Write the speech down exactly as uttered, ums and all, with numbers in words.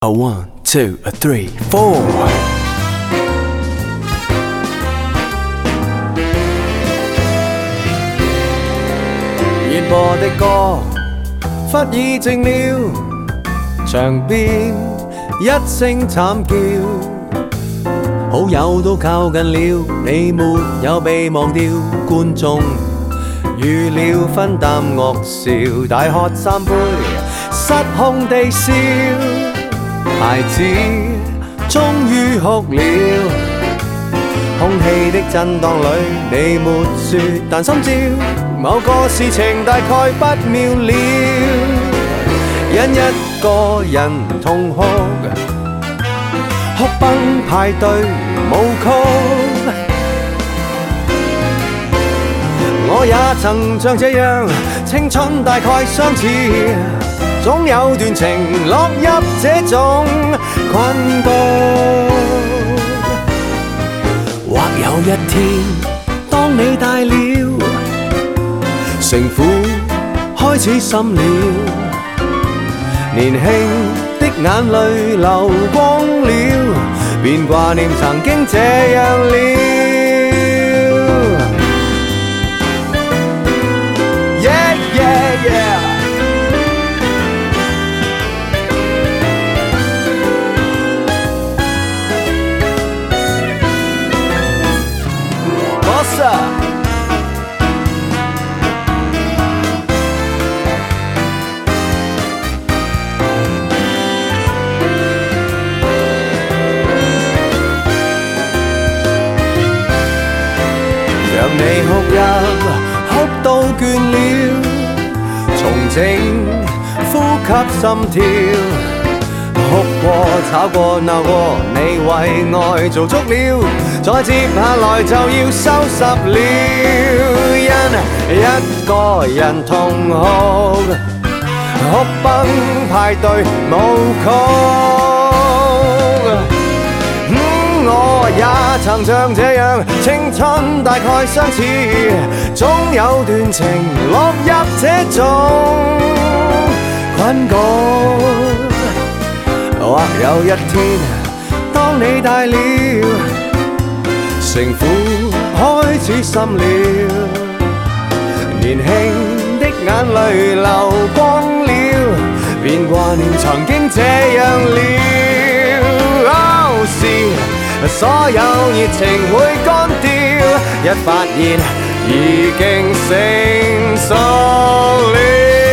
A one, two, a three, four。熱播的歌忽已靜了，場邊一聲慘叫，好友都靠近了，你沒有被忘掉，觀眾預料分擔惡笑，大喝三杯，失控地笑，孩子終於哭了，空氣的震盪裏你沒說，但心照某個事情大概不妙了，因一個人痛哭，哭崩派對舞曲，我也曾像這樣，青春大概相似，總有段情落入這種困局，或有一天當你大了，城府開始深了，年輕的眼淚流光了，便掛念曾經這樣了。Yeah, yeah, yeah. 我是讓你哭泣，哭到倦了，重整呼吸心跳，哭過吵過鬧過，你為愛做足了，再接下來就要收拾了，因一個人痛哭，哭崩派對舞曲。我也曾像這樣，青春大概相似，總有段情落入這種困局，或有一天當你大了，城府開始深了，年輕的眼淚流光了，便掛念曾經這樣了。哦，是所有熱情會乾掉，一發現已經成熟了。